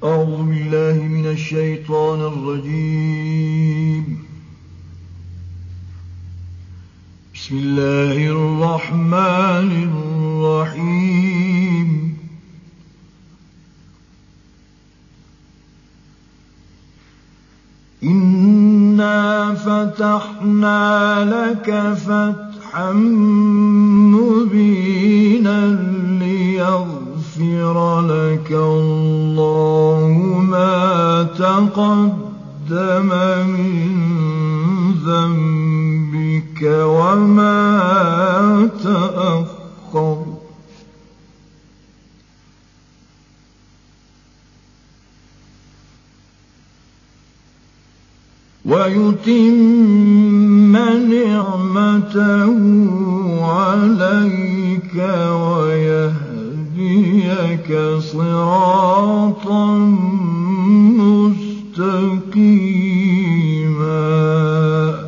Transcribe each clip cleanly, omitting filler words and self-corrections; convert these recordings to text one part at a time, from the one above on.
أعوذ بالله من الشيطان الرجيم. بسم الله الرحمن الرحيم. إنا فتحنا لك فتحا مبينا ليغفر لك الله ما تقدم من ذنبك وما تأخر ويتم نعمته عليك ويهديك صراطا مستقيما.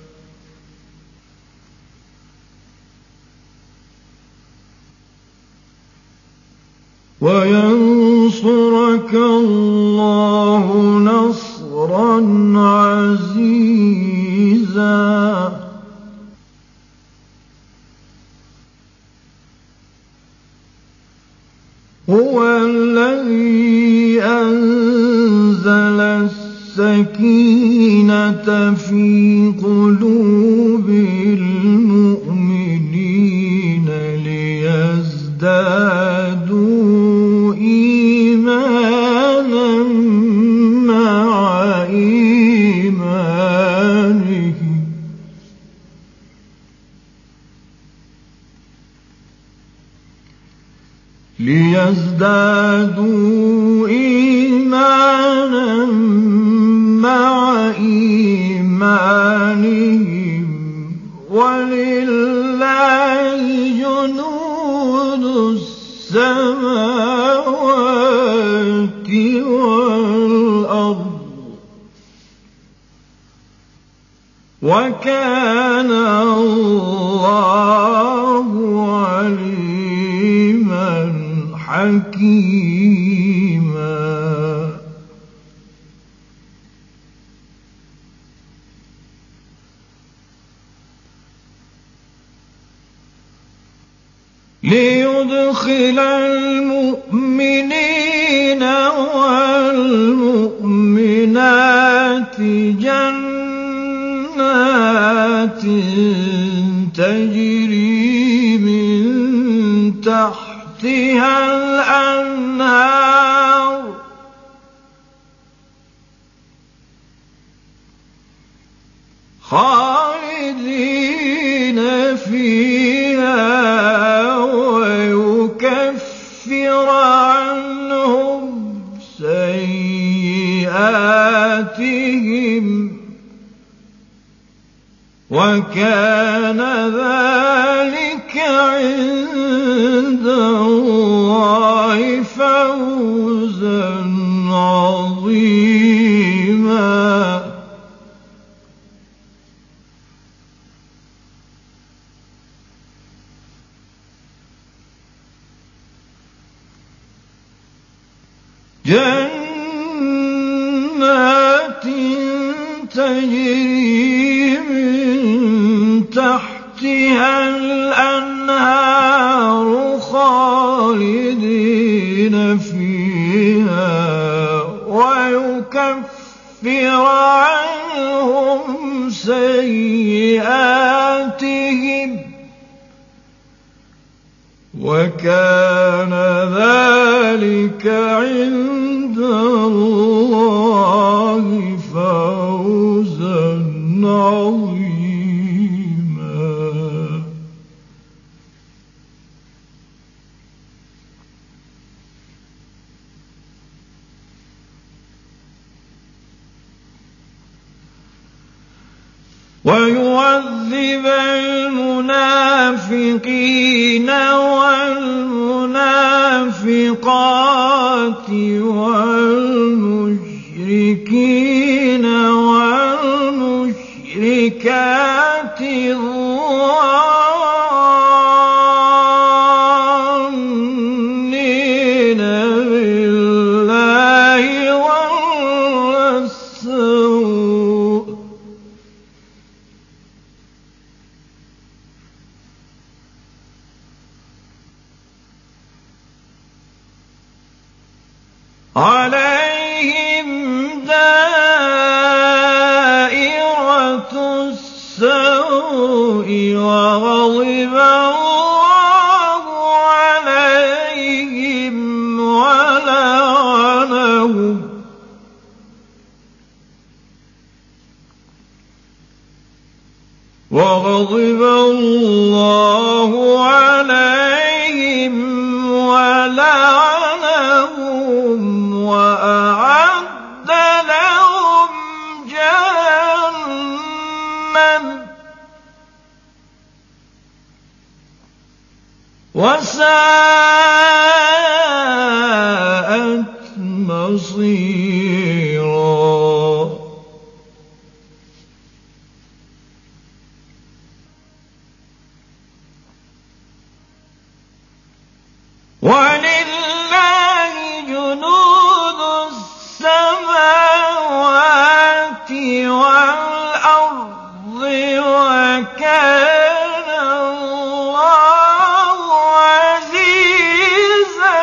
وينصرك الله نصرا عزيزا. هو الذي أنزل السكينة في قلوب المؤمنين ليزدادوا إيمانا مع إيمانهم ولله جنود السماوات والأرض وكان الله عليما حكيما. ليدخل المؤمنين والمؤمنات جنات تجري من تحتها الأنهار خالدين فيها ويكفر عنهم سيئاتهم وكان ذلك عند الله فوزا عظيما. جنات تجري من تحتها الأنهار خالدين فيها ويكفر عنهم سيئاتهم وكان ذلك عند الله فوزا عظيما. ويعذب المنافقين والمنافقات والمشركين والمشركات الظانين بالله عليهم دائرة السوء وغضب الله عليهم ولعنهم وأعد لهم جهنم وساءت مصيرا. ولله جنود السماوات والأرض وكان الله عزيزا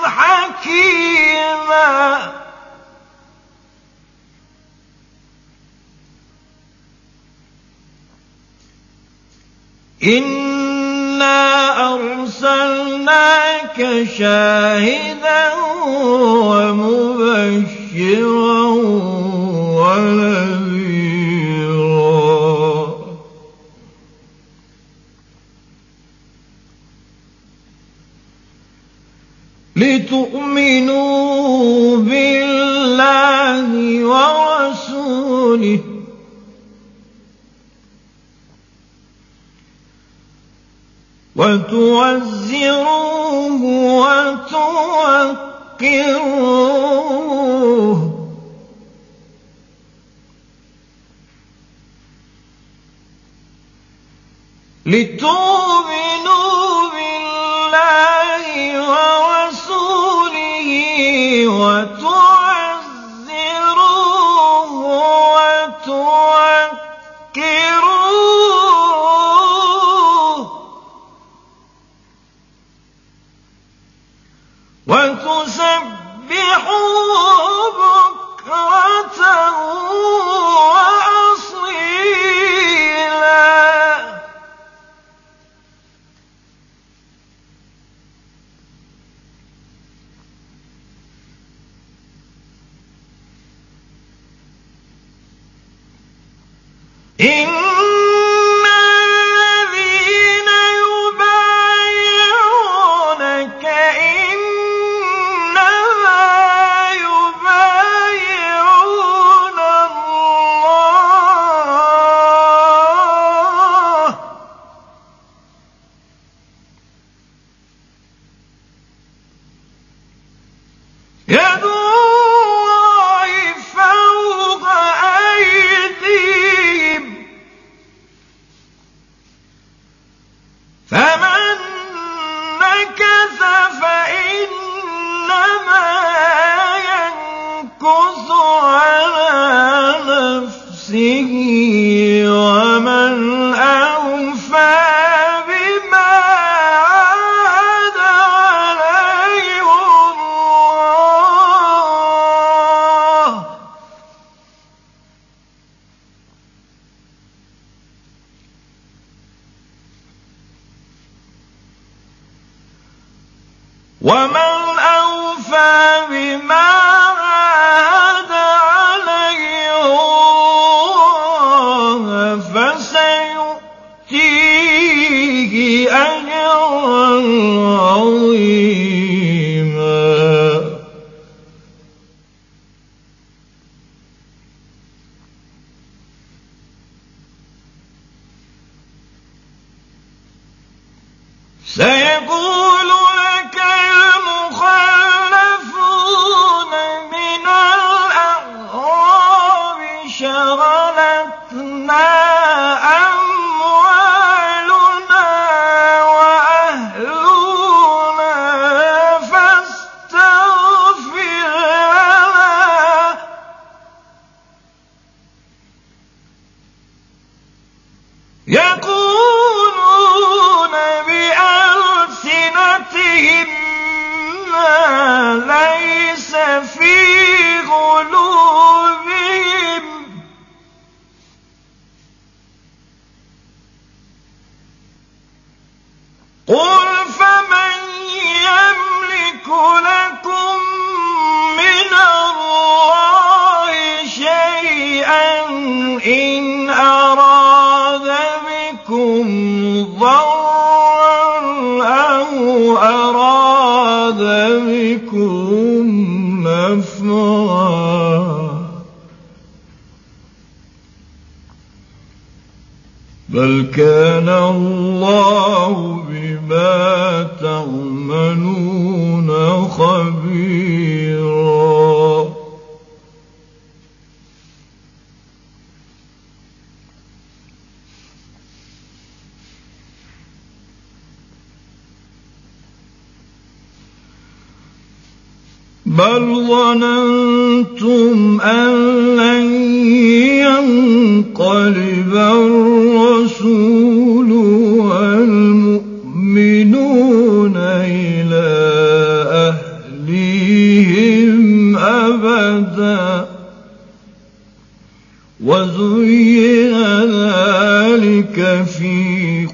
حكيما. إنا أرسلناك شاهدا ومبشرا ونذيرا لتؤمنوا بالله ورسوله وتوزروه وتوقروه لتؤمنوا بالله ورسوله وتعزروه وتوقروه وتسبحوه بكرة وأصيلا. إن الذين يبايعونك إنما يبايعون الله يد الله فوق أيديهم فمن نكث فإنما ينكث على نفسه ومن أوفى بما عاهد عليه الله ومن أوفى بما عاهد عليه الله فسيؤتيه أجرا عظيما. سيقول لك المخلفون من الأعراب شغلتنا أموالنا وأهلنا فاستغفر لنا يقولون بألسنتهم ما ليس في قلوبهم قل فمن يملك لكم من الله شيئا إن أراد بكم ضرا أو أراد بكم نفعا بل كان الله بما تعملون خبيرا بل ظننتم أن لن ينقلب الرسول والمؤمنون إلى أهليهم أبدا وزين ذلك في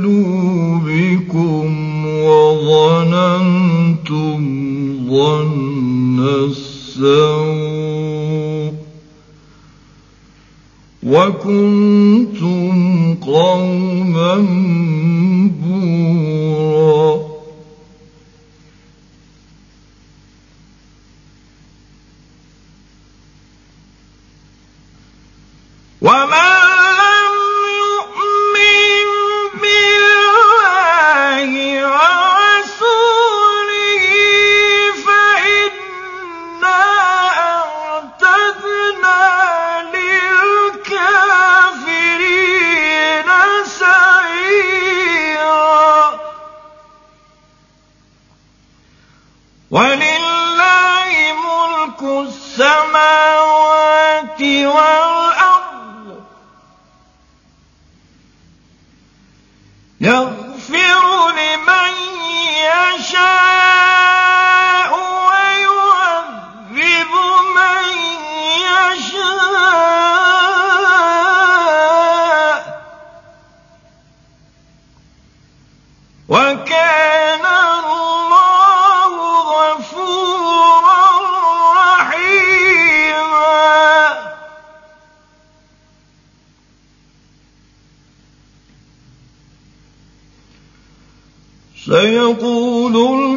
قلوبكم وظننتم ظن السوء وكنتم قوما بورا ومن لم يؤمن بالله ورسوله فإنا أعتدنا للكافرين سعيرا ولله ملك السماوات والأرض يغفر لمن يشاء ويعذب من يشاء وكان الله غفورا رحيما سيقول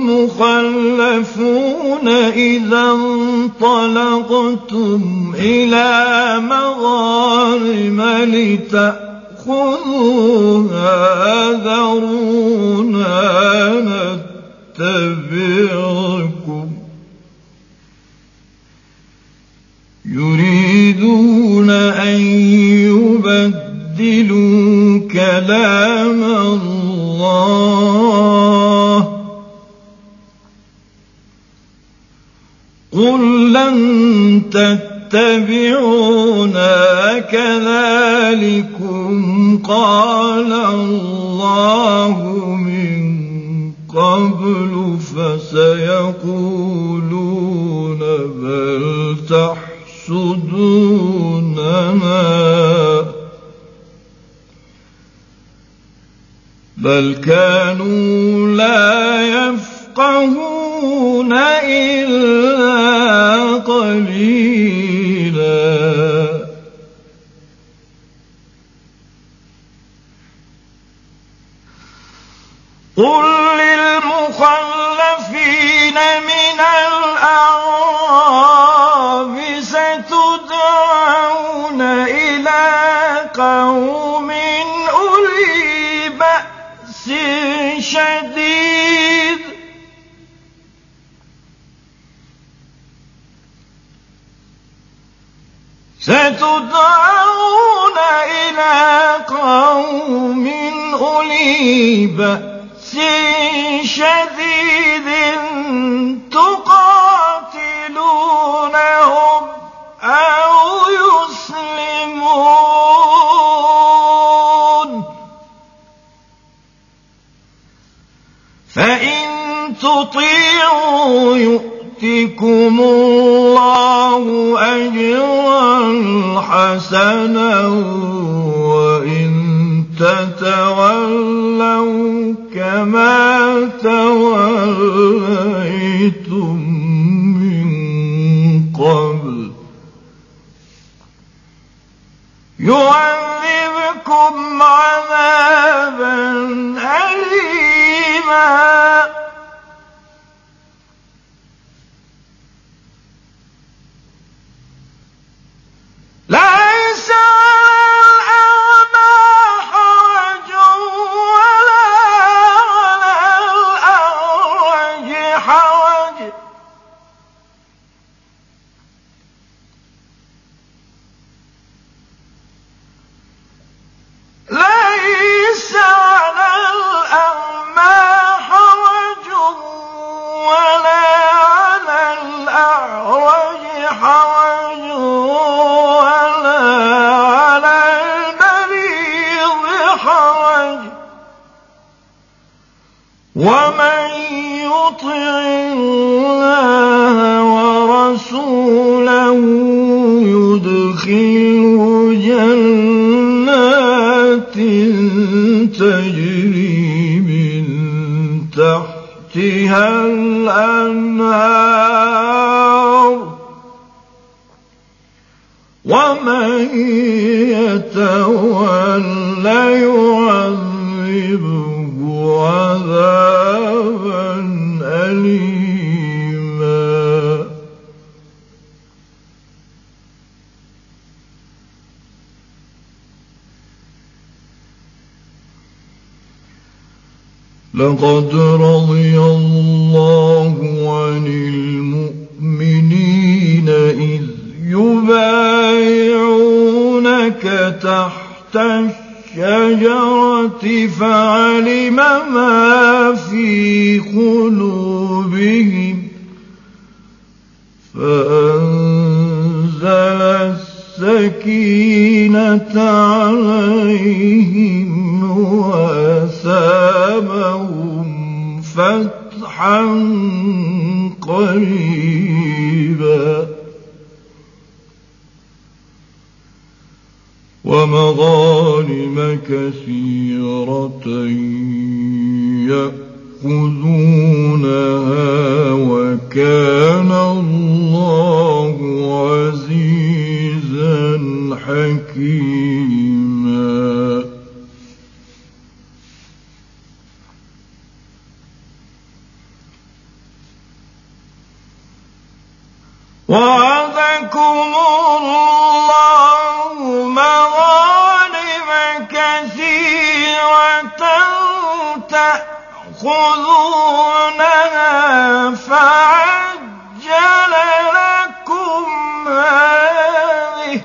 المخلفون إذا انطلقتم إلى مغانم لتأخذوها ذرونا نتبعكم يريدون أن يبدلوا كلام الله قل لن تتبعونا كذلكم قال الله من قبل فسيقولون بل تحسدوننا بل كانوا لا يفقهون إلا قليلا قل للمخلفين من الأعراب ستدعون إلى قوم أولي بأس شديد ستدعون إلى قوم أولي بأس شديد تقاتلونهم أو يسلمون فإن تطيعوا يؤتكم الله أجرا حسنا وإن تتولوا كما توليتم من قبل يعذبكم عذابا أليما ليس على الأعمى حرج ولا على الأعرج حرج ليس على الأعمى حرج ولا على الأعرج حرج ولا على المريض حرج ومن يطع الله ورسوله يدخله جنات تجري من تحتها الأنهار ومن يتولى يعذبه عذابا أليما لقد رضي الله عن المؤمنين إذ يبايعونك تحت الشجرة فعلم ما في قلوبهم فأنزل السكينة عليهم وأثابهم فتحا قريبا ومغانم كثيرة يأخذونها وكان الله عزيزا حكيما وعدكم الله مغانم كثيرة تأخذونها فعجل لكم هذه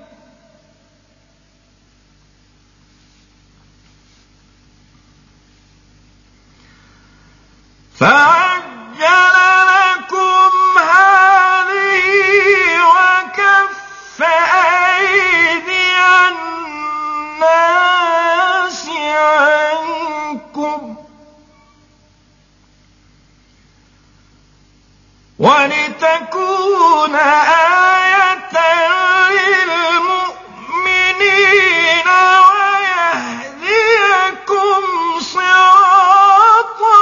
وكف أيدي الناس عنكم ولتكون آية للمؤمنين ويهديكم صراطا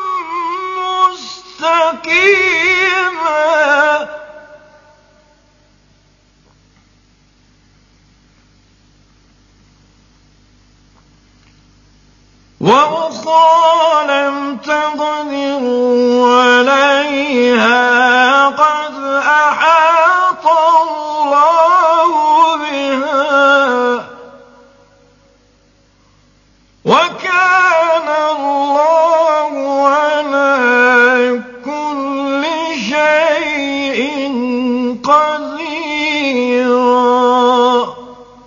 مستقيما وأخرى لم تقدروا عليها قد أحاط الله بها وكان الله على كل شيء قديرا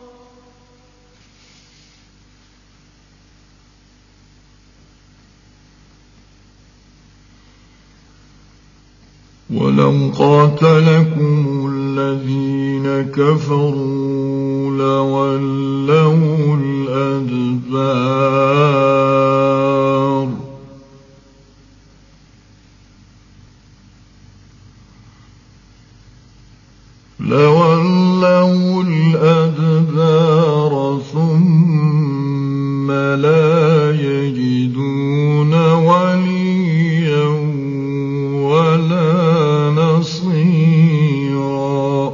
ولو قاتلكم الذين كفروا لولوا الأدبار لولوا الأدبار ثم لا يجدون وليا ولا نصيرا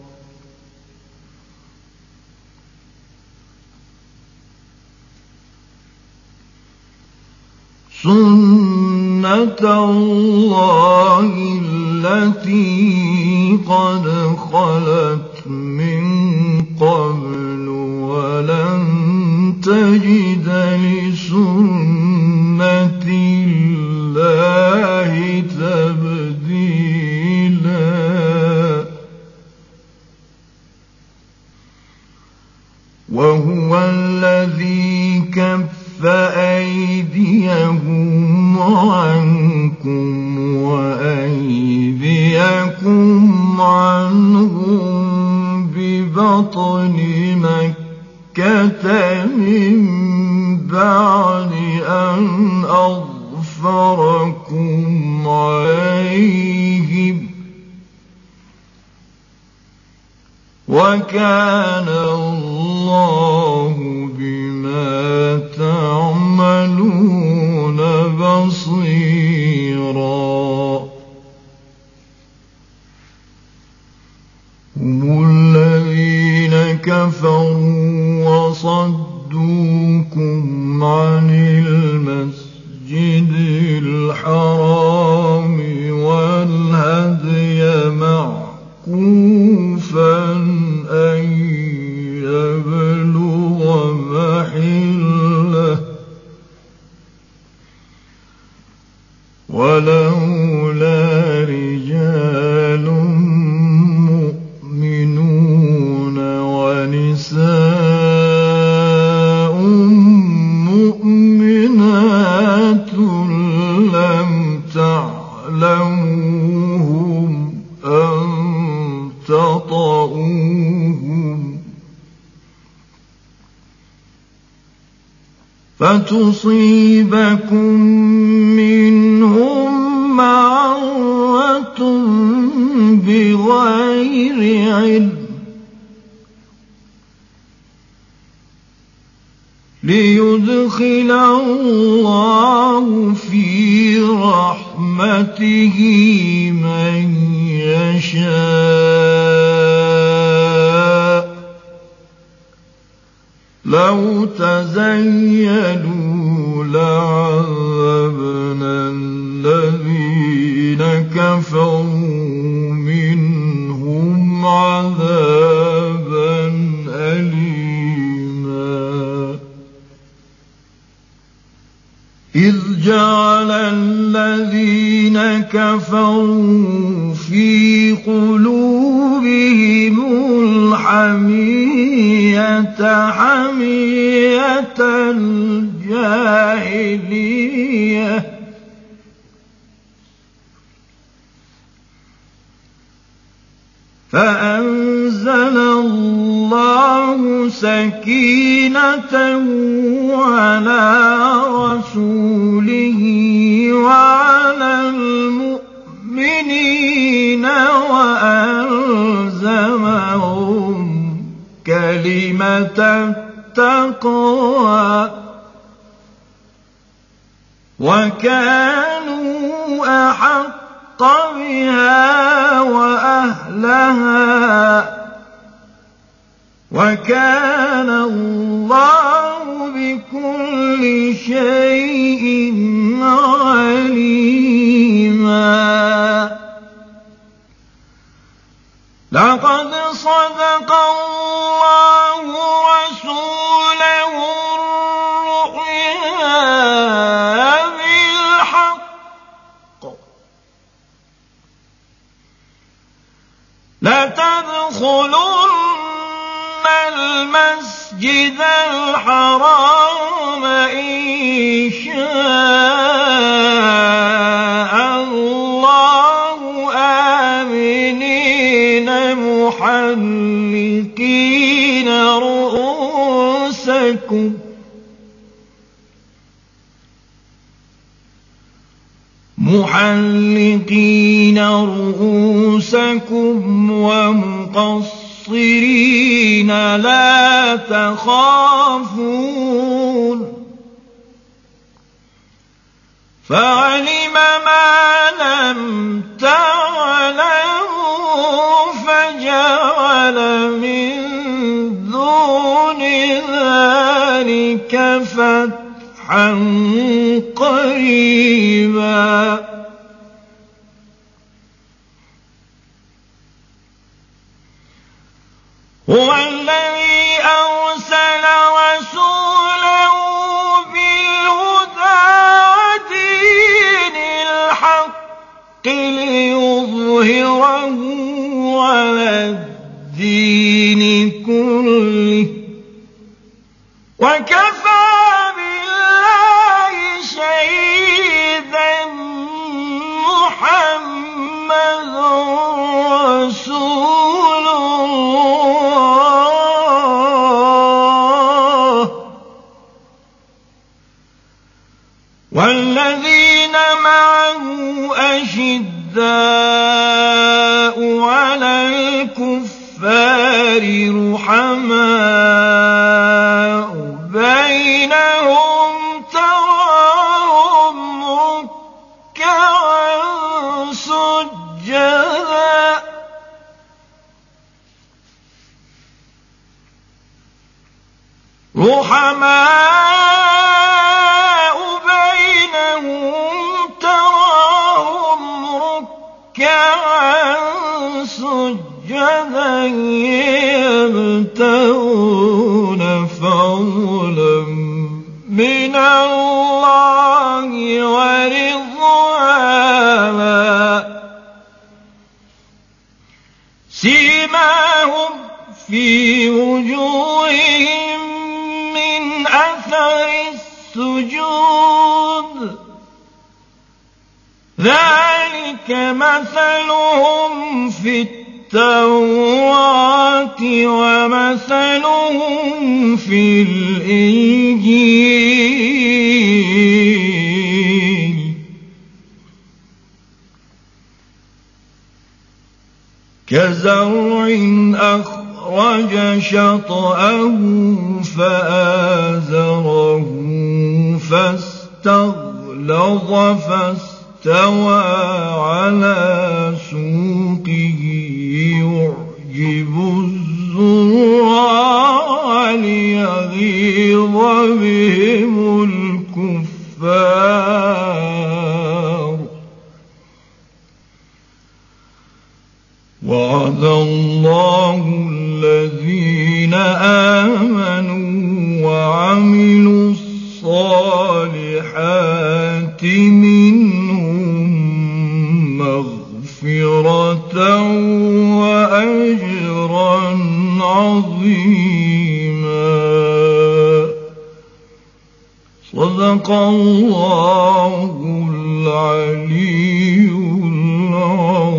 سنة الله التي قد خلت من قبل ولن تجد لسنة الله تبديلا وهو الذي كف أيديهم عنكم وأيديكم عنهم ببطن مكة من بعد أن أظفركم عليهم وكان الله بما تعملون بصيرا هم الذين كفروا وصدوكم عن المسجد الحرام والهدي معكوفا أن يبلغ محله ولولا رجال مؤمنون ونساء مؤمنات لم تعلموهم أن تطؤوهم فتصيبكم منهم معرة بغير علم ليدخل الله في رحمته من يشاء لو تزيلوا لعذبنا الذين كفروا منهم عذابا أليما إذ جعل الذين كفروا في قلوبهم الحمية حمية الجاهلية فأنزل الله سكينته على رسوله وعلى المؤمنين وألزمهم كلمة التقوى وكانوا أحق بها وأهلها وكان الله بكل شيء عليما لقد صدق الله رسوله الرؤيا بالحق لتدخلن المسجد الحرام إن شاء الله آمنين محلقين رؤوسكم محلقين رؤوسكم ومقصرين لا تخافون فعلم ما لم تعلموا فجعل من دون ذلك فتحا قريبا هو الذي أرسل رسوله بالهدى ودين الحق ليظهره على الدين كله وكفى بالله شهيدا محمد رسول الله والذين معه أشداء على الكفار رحماء بينهم تراهم ركعا سجدا رحماء بينهم تراهم ركعا سجدا يبتغون فضلا من الله ورضوانا سيماهم في وجوههم من أثر السجود ذلك مثلهم في التوراة ومثلهم في الإنجيل كزرع أخرج شطأه فآزره فاستغلظ فاستوى على سوقه يعجب الزراع ليغيظ بهم الكفار وعد الله الذين آمنوا وعملوا الصالحات منهم مغفرة وأجرا عظيما صدق الله العلي العظيم